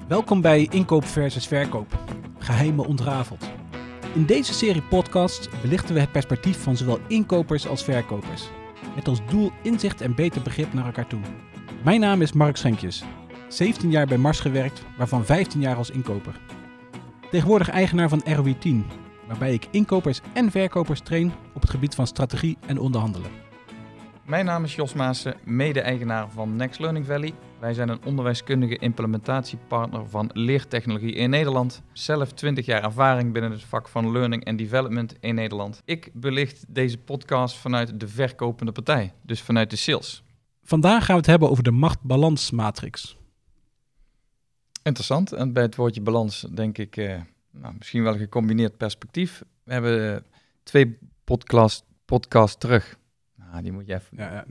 Welkom bij Inkoop versus Verkoop. Geheimen ontrafeld. In deze serie podcasts belichten we het perspectief van zowel inkopers als verkopers. Met als doel inzicht en beter begrip naar elkaar toe. Mijn naam is Mark Schenkjes. 17 jaar bij Mars gewerkt, waarvan 15 jaar als inkoper. Tegenwoordig eigenaar van ROI 10, waarbij ik inkopers en verkopers train op het gebied van strategie en onderhandelen. Mijn naam is Jos Maassen, mede-eigenaar van Next Learning Valley. Wij zijn een onderwijskundige implementatiepartner van leertechnologie in Nederland. Zelf 20 jaar ervaring binnen het vak van Learning and Development in Nederland. Ik belicht deze podcast vanuit de verkopende partij, dus vanuit de sales. Vandaag gaan we het hebben over de macht-balans-matrix. Interessant. En bij het woordje balans denk ik misschien wel een gecombineerd perspectief. We hebben 2 podcasts terug. Die moet je even...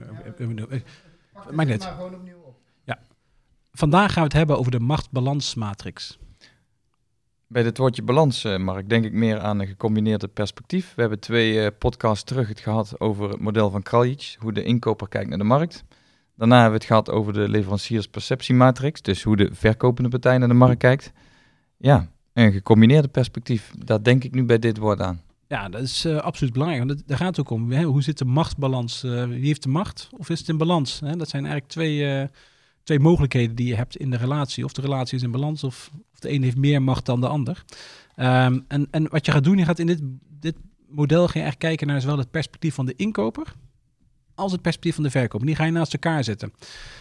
Maakt niet. Maar gewoon opnieuw op. Ja. Vandaag gaan we het hebben over de macht-balans-matrix. Bij het woordje balans, Mark, denk ik meer aan een gecombineerde perspectief. We hebben 2 podcasts terug het gehad over het model van Kraljic, hoe de inkoper kijkt naar de markt. Daarna hebben we het gehad over de leveranciers-perceptiematrix, dus hoe de verkopende partij naar de markt kijkt. Ja, een gecombineerde perspectief, daar denk ik nu bij dit woord aan. Ja, dat is absoluut belangrijk, want daar gaat het ook om. Hoe zit de machtsbalans? Wie heeft de macht of is het in balans? Dat zijn eigenlijk twee mogelijkheden die je hebt in de relatie. Of de relatie is in balans of de een heeft meer macht dan de ander. En wat je gaat doen, je gaat in dit model ga je eigenlijk kijken naar zowel het perspectief van de inkoper als het perspectief van de verkoper. Die ga je naast elkaar zetten.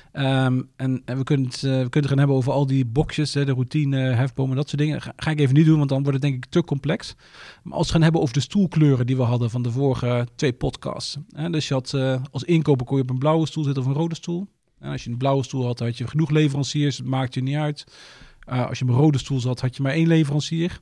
En we kunnen het gaan hebben over al die boxjes, de routine, hefbomen, dat soort dingen. Ga ik even niet doen, want dan wordt het denk ik te complex. Maar als we het gaan hebben over de stoelkleuren die we hadden van de vorige 2 podcasts. Dus je had als inkoper kon je op een blauwe stoel zitten of een rode stoel. En als je een blauwe stoel had, had je genoeg leveranciers. Het maakt je niet uit. Als je op een rode stoel zat, had je maar 1 leverancier.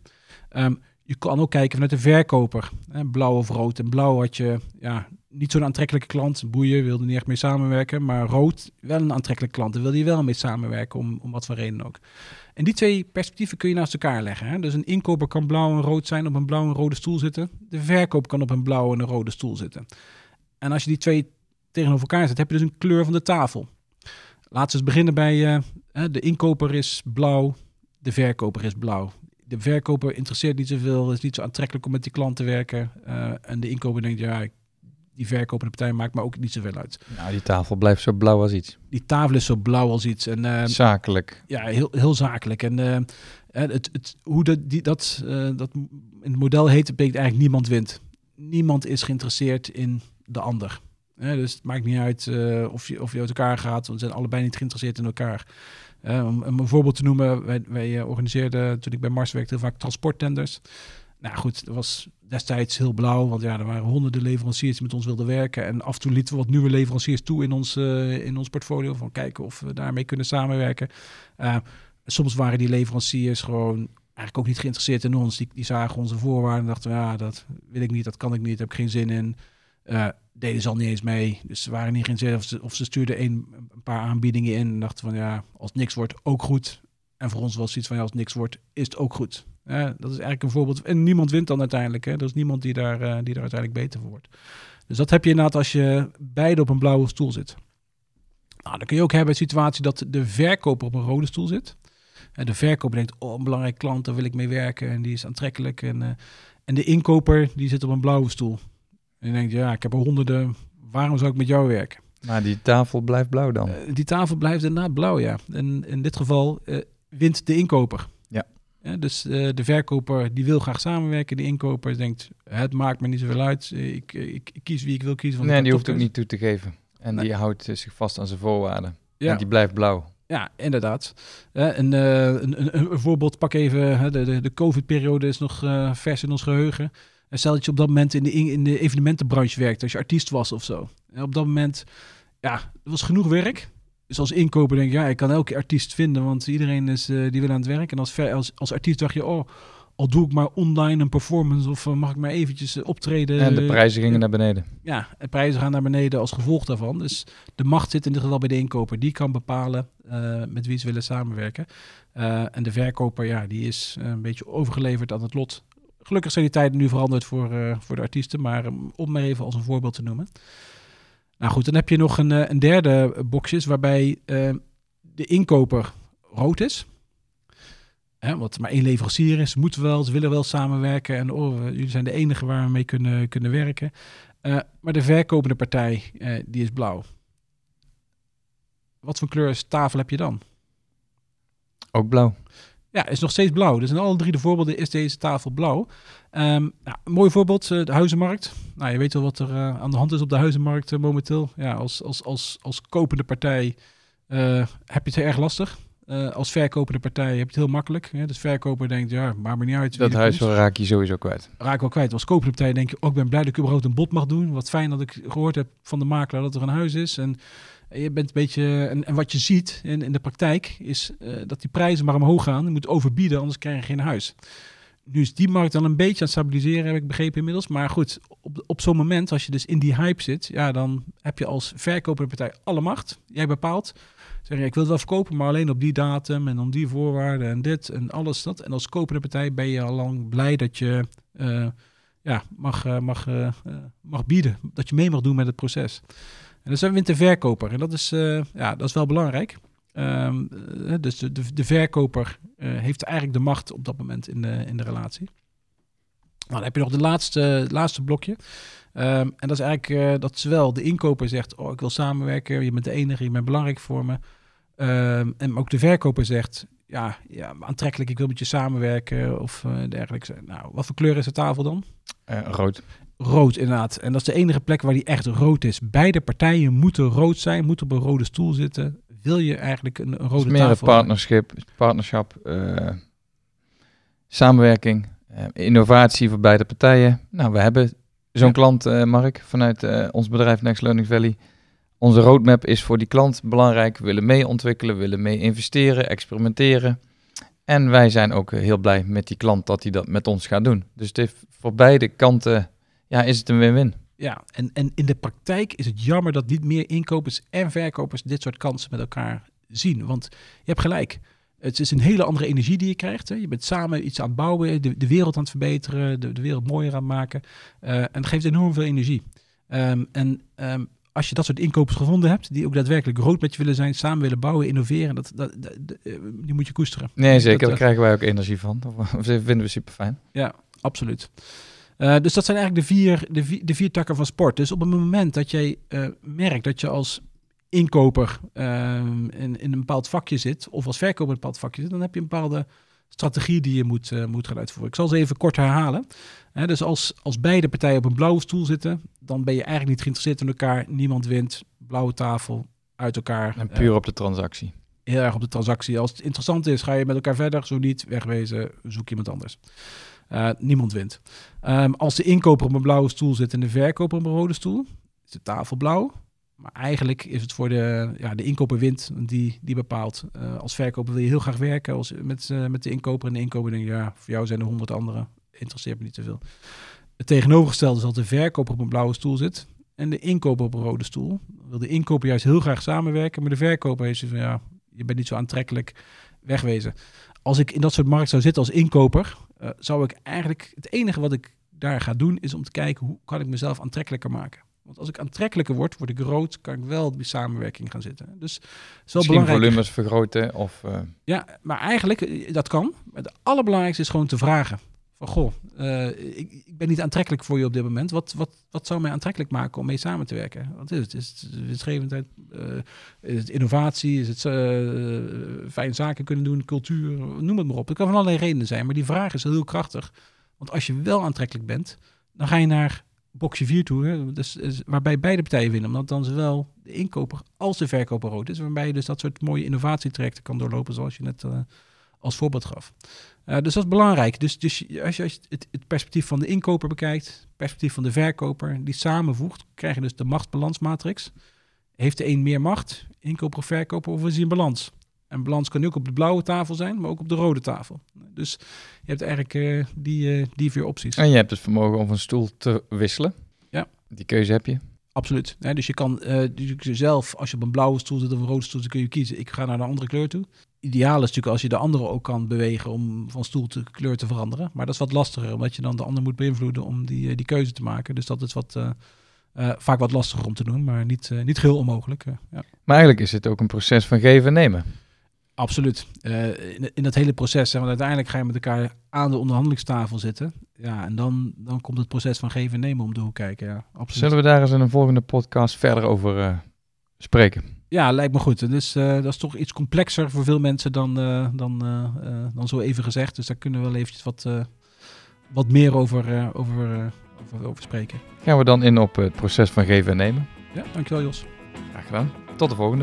Je kan ook kijken vanuit de verkoper. Blauw of rood. En blauw had je niet zo'n aantrekkelijke klant. Boeien, wilde niet echt mee samenwerken. Maar rood, wel een aantrekkelijke klant. Daar wilde je wel mee samenwerken, om wat voor reden ook. En die 2 perspectieven kun je naast elkaar leggen. Dus een inkoper kan blauw en rood zijn, op een blauw en rode stoel zitten. De verkoper kan op een blauwe en een rode stoel zitten. En als je die 2 tegenover elkaar zet, heb je dus een kleur van de tafel. Laten we eens beginnen bij de inkoper is blauw, de verkoper is blauw. De verkoper interesseert niet zoveel, is niet zo aantrekkelijk om met die klant te werken. En de inkoper denkt, die verkopende partij maakt me ook niet zoveel uit. Nou, die tafel blijft zo blauw als iets. Die tafel is zo blauw als iets. En, zakelijk. Ja, heel zakelijk. En hoe dat in het model heet, betekent eigenlijk niemand wint. Niemand is geïnteresseerd in de ander. Dus het maakt niet uit of je uit elkaar gaat, want ze zijn allebei niet geïnteresseerd in elkaar. Om een voorbeeld te noemen, wij organiseerden toen ik bij Mars werkte heel vaak transporttenders. Nou goed, dat was destijds heel blauw, want er waren honderden leveranciers die met ons wilden werken. En af en toe lieten we wat nieuwe leveranciers toe in ons portfolio, van kijken of we daarmee kunnen samenwerken. Soms waren die leveranciers gewoon eigenlijk ook niet geïnteresseerd in ons. Die zagen onze voorwaarden en dachten, dat wil ik niet, dat kan ik niet, daar heb ik geen zin in. Deden ze al niet eens mee. Dus ze waren niet geïnteresseerd of ze stuurden een paar aanbiedingen in en dachten van als het niks wordt, ook goed. En voor ons was iets van als het niks wordt, is het ook goed. Dat is eigenlijk een voorbeeld. En niemand wint dan uiteindelijk. Er is niemand die daar uiteindelijk beter voor wordt. Dus dat heb je inderdaad als je beide op een blauwe stoel zit. Nou, dan kun je ook hebben een situatie dat de verkoper op een rode stoel zit. De verkoper denkt, een belangrijke klant, daar wil ik mee werken. En die is aantrekkelijk. En de inkoper, die zit op een blauwe stoel. En je denkt, ik heb er honderden, waarom zou ik met jou werken? Maar die tafel blijft blauw dan? Die tafel blijft inderdaad blauw, ja. En in dit geval wint de inkoper. Ja, dus de verkoper die wil graag samenwerken. De inkoper denkt, het maakt me niet zoveel uit. Ik kies wie ik wil kiezen. Nee, die hoeft ook niet toe te geven. En die houdt zich vast aan zijn voorwaarden. Ja. En die blijft blauw. Ja, inderdaad. Een voorbeeld, pak even, de COVID-periode is nog vers in ons geheugen. En stel dat je op dat moment in de evenementenbranche werkte, als je artiest was of zo. En op dat moment, er was genoeg werk. Dus als inkoper denk je, ik kan elke artiest vinden, want iedereen die wil aan het werk. En als artiest dacht je, al doe ik maar online een performance of mag ik maar eventjes optreden. En de prijzen gingen naar beneden. Ja, de prijzen gaan naar beneden als gevolg daarvan. Dus de macht zit in dit geval bij de inkoper. Die kan bepalen met wie ze willen samenwerken. En de verkoper, die is een beetje overgeleverd aan het lot. Gelukkig zijn die tijden nu veranderd voor de artiesten, maar om maar even als een voorbeeld te noemen. Nou goed, dan heb je nog een derde boxjes waarbij de inkoper rood is. Want er maar één leverancier is, moeten wel, ze willen wel samenwerken en jullie zijn de enige waar we mee kunnen werken. Maar de verkopende partij, die is blauw. Wat voor kleur tafel heb je dan? Ook blauw. Ja, is nog steeds blauw. Dus in alle 3 de voorbeelden is deze tafel blauw. Een mooi voorbeeld, de huizenmarkt. Nou, je weet wel wat er aan de hand is op de huizenmarkt momenteel. Ja, als kopende partij heb je het erg lastig. Als verkopende partij heb je het heel makkelijk. Hè? Dus verkoper denkt, maakt me niet uit. Dat huis raak je sowieso kwijt. Raak ik wel kwijt. Als kopende partij denk je, ik ben blij dat ik überhaupt een bod mag doen. Wat fijn dat ik gehoord heb van de makelaar dat er een huis is. En je bent een beetje, en wat je ziet in de praktijk is dat die prijzen maar omhoog gaan. Je moet overbieden, anders krijg je geen huis. Nu is die markt dan een beetje aan het stabiliseren, heb ik begrepen inmiddels. Maar goed, op zo'n moment, als je dus in die hype zit, dan heb je als verkopende partij alle macht. Jij bepaalt. Zeg je, ik wil het wel verkopen, maar alleen op die datum en om die voorwaarden en dit en alles dat. En als kopende partij ben je al lang blij dat je mag bieden. Dat je mee mag doen met het proces. En dan zijn we wint de verkoper. En dat is wel belangrijk. Dus de verkoper heeft eigenlijk de macht op dat moment in de relatie. Nou, dan heb je nog het laatste blokje. En dat is eigenlijk dat zowel de inkoper zegt, ik wil samenwerken, je bent de enige, je bent belangrijk voor me. En ook de verkoper zegt, ja, aantrekkelijk, ik wil met je samenwerken of dergelijke. Nou, wat voor kleur is de tafel dan? Rood. Rood, inderdaad. En dat is de enige plek waar die echt rood is. Beide partijen moeten rood zijn, moeten op een rode stoel zitten. Wil je eigenlijk een rode tafel? Het is meer een partnerschap, samenwerking, innovatie voor beide partijen. Nou, we hebben zo'n klant, Mark, vanuit ons bedrijf Next Learning Valley. Onze roadmap is voor die klant belangrijk. We willen mee ontwikkelen, we willen mee investeren, experimenteren. En wij zijn ook heel blij met die klant dat hij dat met ons gaat doen. Dus het heeft voor beide kanten is het een win-win. Ja, en in de praktijk is het jammer dat niet meer inkopers en verkopers dit soort kansen met elkaar zien. Want je hebt gelijk. Het is een hele andere energie die je krijgt. Hè. Je bent samen iets aan het bouwen, de wereld aan het verbeteren, de wereld mooier aan het maken. En dat geeft enorm veel energie. Als je dat soort inkopers gevonden hebt, die ook daadwerkelijk rood met je willen zijn, samen willen bouwen, innoveren, die moet je koesteren. Nee, zeker. Daar krijgen wij ook energie van. Dat vinden we super fijn. Ja, absoluut. Dus dat zijn eigenlijk de vier takken van sport. Dus op het moment dat jij merkt dat je als inkoper in een bepaald vakje zit, of als verkoper in een bepaald vakje zit, dan heb je een bepaalde strategie die je moet gaan uitvoeren. Ik zal ze even kort herhalen. Dus als beide partijen op een blauwe stoel zitten, dan ben je eigenlijk niet geïnteresseerd in elkaar. Niemand wint, blauwe tafel, uit elkaar. En puur op de transactie. Heel erg op de transactie. Als het interessant is, ga je met elkaar verder. Zo niet, wegwezen, zoek iemand anders. Niemand wint. Als de inkoper op een blauwe stoel zit en de verkoper op een rode stoel, is de tafel blauw. Maar eigenlijk is het voor de inkoper wint, die bepaalt. Als verkoper wil je heel graag werken met de inkoper. En de inkoper denkt, voor jou zijn er 100 anderen. Interesseert me niet te veel. Het tegenovergestelde is dat de verkoper op een blauwe stoel zit en de inkoper op een rode stoel. Dan wil de inkoper juist heel graag samenwerken, maar de verkoper heeft van, je bent niet zo aantrekkelijk, wegwezen. Als ik in dat soort markt zou zitten als inkoper, zou ik eigenlijk, het enige wat ik daar ga doen, is om te kijken, hoe kan ik mezelf aantrekkelijker maken. Want als ik aantrekkelijker word ik rood, kan ik wel die samenwerking gaan zitten. Dus het is wel belangrijk. Volumes vergroten of... Ja, maar eigenlijk, dat kan. Maar het allerbelangrijkste is gewoon te vragen. Van, ik ben niet aantrekkelijk voor je op dit moment. Wat zou mij aantrekkelijk maken om mee samen te werken? Wat is het? Is het winstgevendheid? Is het innovatie? Is het fijn zaken kunnen doen? Cultuur? Noem het maar op. Het kan van allerlei redenen zijn. Maar die vraag is heel krachtig. Want als je wel aantrekkelijk bent, dan ga je naar boxje 4 toe. Hè? Dus, waarbij beide partijen winnen. Omdat dan zowel de inkoper als de verkoper rood is. Waarbij je dus dat soort mooie innovatietrajecten kan doorlopen, zoals je net als voorbeeld gaf. Dus dat is belangrijk. Dus als je het perspectief van de inkoper bekijkt, het perspectief van de verkoper, die samenvoegt, krijg je dus de machtsbalansmatrix. Heeft de een meer macht, inkoper of verkoper, of is hij in balans? En balans kan ook op de blauwe tafel zijn, maar ook op de rode tafel. Dus je hebt eigenlijk die 4 opties. En je hebt het vermogen om van stoel te wisselen. Ja. Die keuze heb je. Absoluut. Dus je kan zelf, als je op een blauwe stoel zit of een rode stoel, dan kun je kiezen. Ik ga naar een andere kleur toe. Ideaal is natuurlijk als je de andere ook kan bewegen om van stoel te kleur te veranderen. Maar dat is wat lastiger, omdat je dan de ander moet beïnvloeden om die keuze te maken. Dus dat is vaak wat lastiger om te doen, maar niet geheel onmogelijk. Ja. Maar eigenlijk is het ook een proces van geven en nemen. Absoluut. In dat hele proces, want uiteindelijk ga je met elkaar aan de onderhandelingstafel zitten. Ja, en dan komt het proces van geven en nemen om de hoek kijken. Ja, absoluut. Zullen we daar eens in een volgende podcast verder over spreken? Ja, lijkt me goed. Dus dat is toch iets complexer voor veel mensen dan zo even gezegd. Dus daar kunnen we wel eventjes wat meer over spreken. Gaan we dan in op het proces van geven en nemen. Ja, dankjewel Jos. Graag gedaan. Tot de volgende.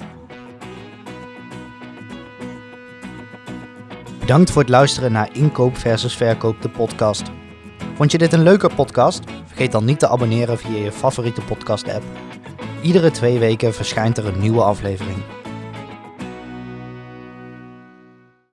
Bedankt voor het luisteren naar Inkoop versus Verkoop, de podcast. Vond je dit een leuke podcast? Vergeet dan niet te abonneren via je favoriete podcast-app. Iedere 2 weken verschijnt er een nieuwe aflevering.